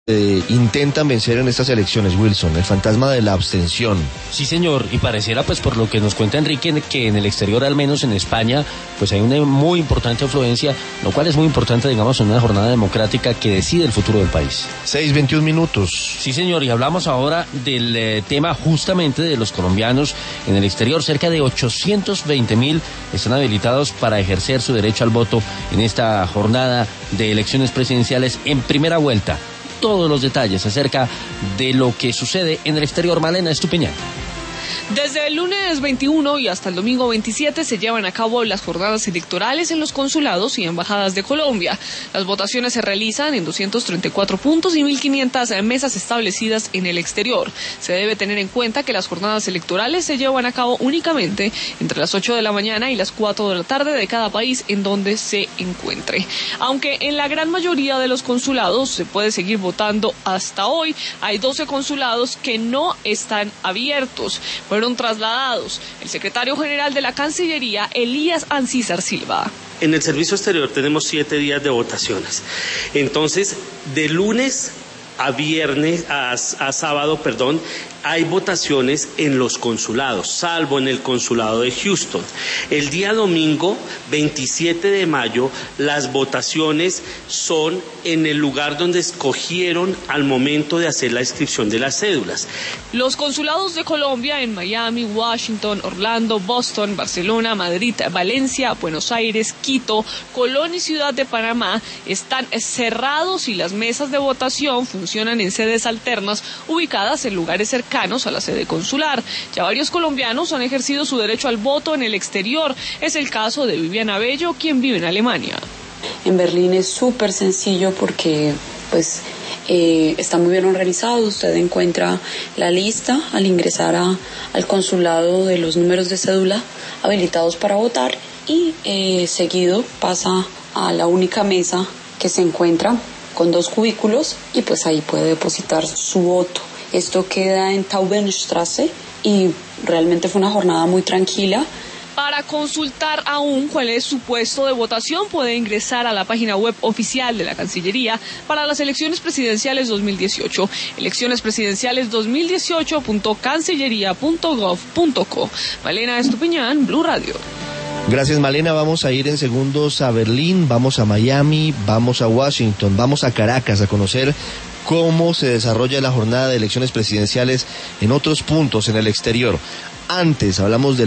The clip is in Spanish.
intentan vencer en estas elecciones, Wilson, el fantasma de la abstención. Sí, señor, y pareciera, pues por lo que nos cuenta Enrique, que en el exterior, al menos en España, pues hay una muy importante afluencia, lo cual es muy importante, digamos, en una jornada democrática que decide el futuro del país. 6:21 minutos. Sí, señor, y hablamos ahora del tema justamente de los colombianos en el exterior. Cerca de 820.000 están habilitados para ejercer su derecho al voto en esta jornada de elecciones presidenciales en primera vuelta. Todos los detalles acerca de lo que sucede en el exterior, Malena Estupiñán. Desde el lunes 21 y hasta el domingo 27 se llevan a cabo las jornadas electorales en los consulados y embajadas de Colombia. Las votaciones se realizan en 234 puntos y 1.500 mesas establecidas en el exterior. Se debe tener en cuenta que las jornadas electorales se llevan a cabo únicamente entre las 8 de la mañana y las 4 de la tarde de cada país en donde se encuentre. Aunque en la gran mayoría de los consulados se puede seguir votando hasta hoy, hay 12 consulados que no están abiertos. Fueron trasladados el secretario general de la Cancillería, Elías Ancísar Silva. En el servicio exterior tenemos 7 días de votaciones. Entonces, de lunes a viernes, a sábado, hay votaciones en los consulados, salvo en el consulado de Houston. El día domingo, 27 de mayo, las votaciones son en el lugar donde escogieron al momento de hacer la inscripción de las cédulas. Los consulados de Colombia en Miami, Washington, Orlando, Boston, Barcelona, Madrid, Valencia, Buenos Aires, Quito, Colón y Ciudad de Panamá están cerrados y las mesas de votación funcionan en sedes alternas ubicadas en lugares cercanos a la sede consular. Ya varios colombianos han ejercido su derecho al voto en el exterior. Es el caso de Viviana Bello, quien vive en Alemania. En Berlín es súper sencillo porque está muy bien organizado. Usted encuentra la lista al ingresar al consulado de los números de cédula habilitados para votar y seguido pasa a la única mesa que se encuentra con 2 cubículos y pues ahí puede depositar su voto. Esto queda en Taubenstrasse y realmente fue una jornada muy tranquila. Para consultar aún cuál es su puesto de votación, puede ingresar a la página web oficial de la Cancillería para las elecciones presidenciales 2018, eleccionespresidenciales2018.cancillería.gov.co. Malena Estupiñán, Blue Radio. Gracias, Malena. Vamos a ir en segundos a Berlín, vamos a Miami, vamos a Washington, vamos a Caracas a conocer cómo se desarrolla la jornada de elecciones presidenciales en otros puntos en el exterior. Antes hablamos de